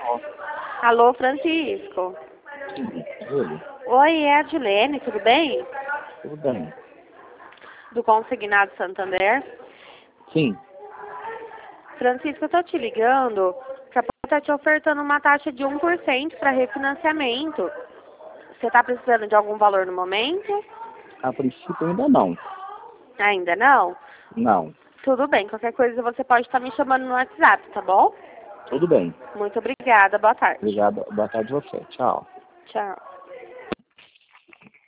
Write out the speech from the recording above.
Alô, Francisco. Sim, ele. Oi, é a Dilene, tudo bem? Tudo bem. Do Consignado Santander. Sim. Francisco, eu tô te ligando que a Pão tá te ofertando uma taxa de 1% para refinanciamento. Você tá precisando de algum valor no momento? A princípio ainda não. Ainda não? Não. Tudo bem, qualquer coisa você pode estar me chamando no WhatsApp, tá bom? Tudo bem. Muito obrigada, boa tarde. Obrigado. Boa tarde a você. Tchau. Tchau.